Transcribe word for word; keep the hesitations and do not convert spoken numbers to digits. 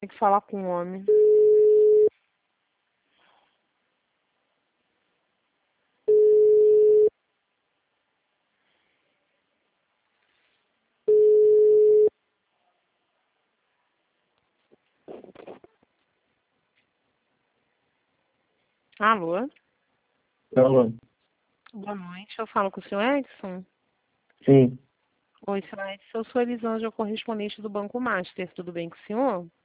Tem que falar com o homem. Alô? Alô? Boa noite. Eu falo com o senhor Edson? Sim. Oi, senhor Edson. Eu sou Elisângela, correspondente do Banco Master. Tudo bem com o senhor?